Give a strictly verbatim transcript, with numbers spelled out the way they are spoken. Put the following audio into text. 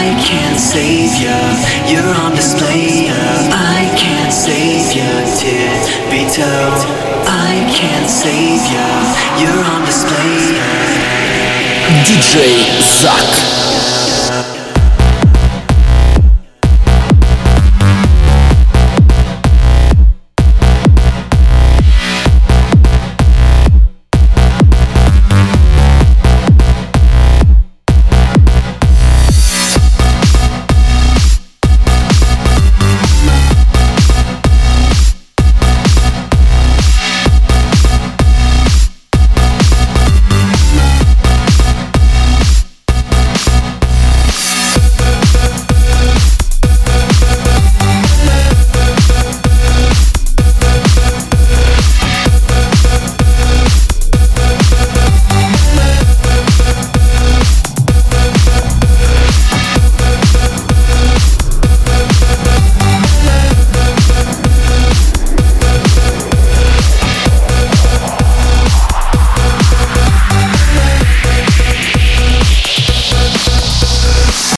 I can't save ya, you're on display. Yeah. I can't save ya, tippy toe. I can't save ya, you're on display. Yeah. диджей Зак.